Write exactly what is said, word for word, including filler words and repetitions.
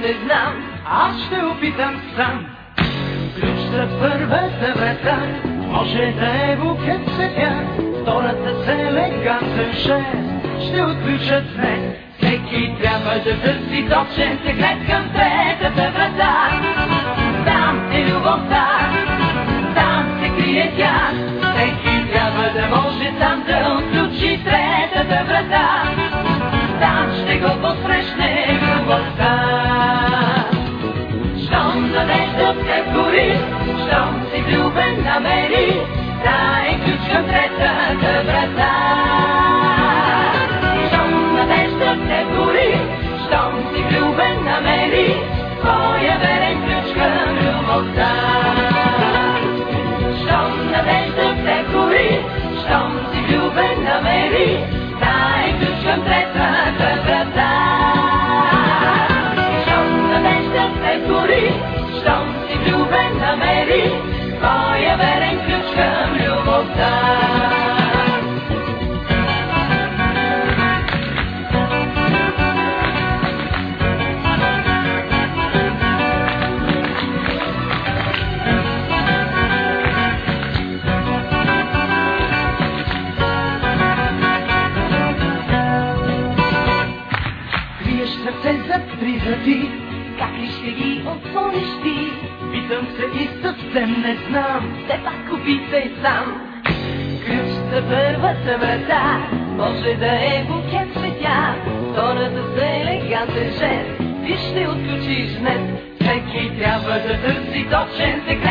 не знам, аз ще опитам сам. Ключ за първата врата може да е букет цветя, втората с елегантен жест ще отключат днес. Всеки трябва да търси точен секрет към третата врата. Там е любовта, там се крие тя. Всеки трябва да може там да отключи третата врата. Там ще го посрещне любовта. Щом надеждата гори, щом си влюбен намери, та е ключ към третата врата. Щом надеждата гори, щом си влюбен намери, твоя верен ключ към любовта. Щом надеждата гори, щом си влюбен намери, та е ключ към третата врата. Щом надеждата гори, щом си влюбен намери, твоя верен ключ към любовта. Криеш сърце зад три врати, как ли ще ги отвориш ти? Питам се и съвсем не знам, все пак опитай сам. Ключ за първата врата може да е букет цветя, втората с елегантен жест ти ще отключиш днес. Всеки трябва да търси точен секрет